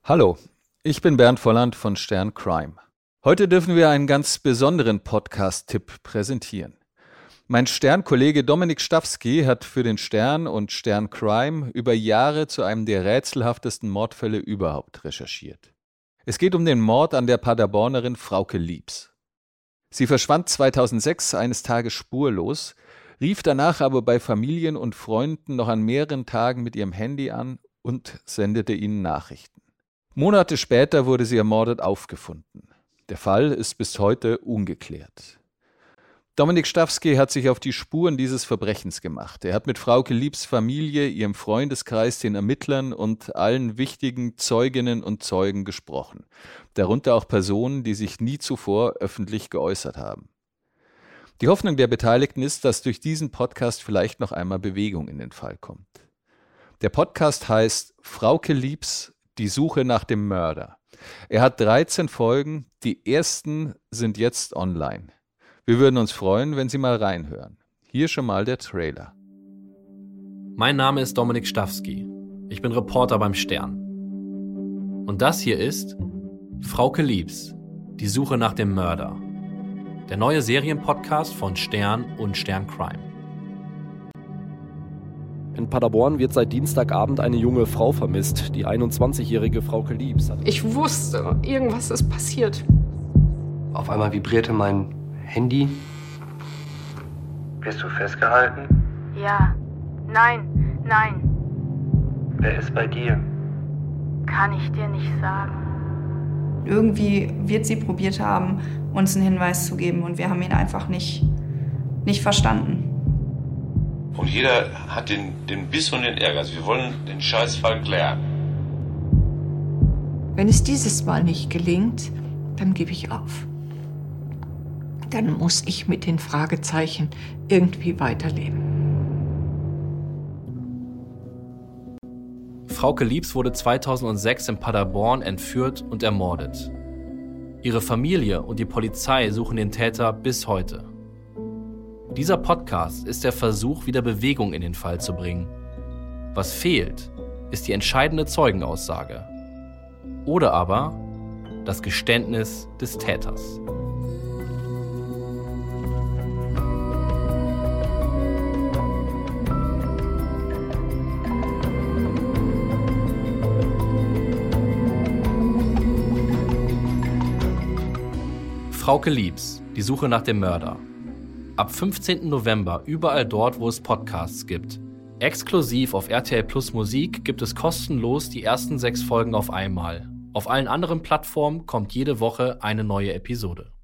Hallo, ich bin Bernd Volland von Stern Crime. Heute dürfen wir einen ganz besonderen Podcast-Tipp präsentieren. Mein Stern-Kollege Dominik Stawski hat für den Stern und Stern Crime über Jahre zu einem der rätselhaftesten Mordfälle überhaupt recherchiert. Es geht um den Mord an der Paderbornerin Frauke Liebs. Sie verschwand 2006 eines Tages spurlos, rief danach aber bei Familien und Freunden noch an mehreren Tagen mit ihrem Handy an und sendete ihnen Nachrichten. Monate später wurde sie ermordet aufgefunden. Der Fall ist bis heute ungeklärt. Dominik Stawski hat sich auf die Spuren dieses Verbrechens gemacht. Er hat mit Frauke Liebs Familie, ihrem Freundeskreis, den Ermittlern und allen wichtigen Zeuginnen und Zeugen gesprochen. Darunter auch Personen, die sich nie zuvor öffentlich geäußert haben. Die Hoffnung der Beteiligten ist, dass durch diesen Podcast vielleicht noch einmal Bewegung in den Fall kommt. Der Podcast heißt Frauke Liebs, die Suche nach dem Mörder. Er hat 13 Folgen, die ersten sind jetzt online. Wir würden uns freuen, wenn Sie mal reinhören. Hier schon mal der Trailer. Mein Name ist Dominik Stawski. Ich bin Reporter beim Stern. Und das hier ist Frauke Liebs, die Suche nach dem Mörder. Der neue Serienpodcast von Stern und Stern Crime. In Paderborn wird seit Dienstagabend eine junge Frau vermisst, die 21-jährige Frauke Liebs. Ich wusste, irgendwas ist passiert. Auf einmal vibrierte mein Handy. Bist du festgehalten? Ja. Nein. Wer ist bei dir? Kann ich dir nicht sagen. Irgendwie wird sie probiert haben, uns einen Hinweis zu geben und wir haben ihn einfach nicht verstanden. Und jeder hat den Biss und den Ärger. Also wir wollen den Scheißfall klären. Wenn es dieses Mal nicht gelingt, dann gebe ich auf. Dann muss ich mit den Fragezeichen irgendwie weiterleben. Frauke Liebs wurde 2006 in Paderborn entführt und ermordet. Ihre Familie und die Polizei suchen den Täter bis heute. Dieser Podcast ist der Versuch, wieder Bewegung in den Fall zu bringen. Was fehlt, ist die entscheidende Zeugenaussage. Oder aber das Geständnis des Täters. Frauke Liebs, die Suche nach dem Mörder. Ab 15. November überall dort, wo es Podcasts gibt. Exklusiv auf RTL Plus Musik gibt es kostenlos die ersten 6 Folgen auf einmal. Auf allen anderen Plattformen kommt jede Woche eine neue Episode.